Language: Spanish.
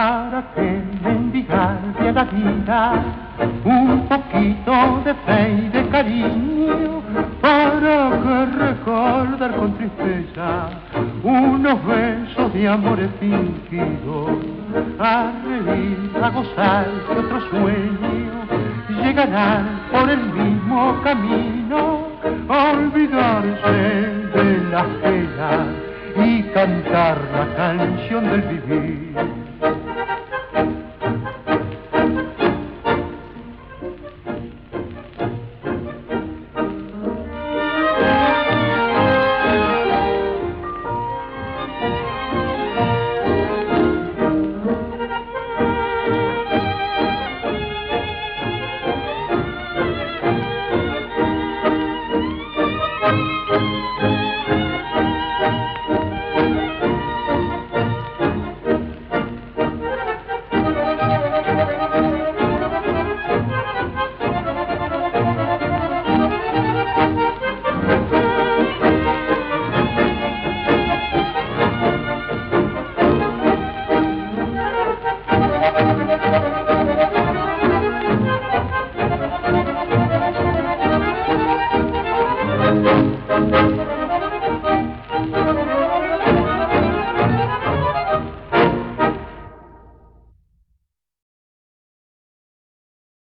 ¿Para qué mendigarte a la vida un poquito de fe y de cariño? ¿Para qué recordar con tristeza unos besos de amores fingidos? A reír, a gozar de otro sueño, llegarán por el mismo camino, a olvidarse de las penas y cantar la canción del vivir.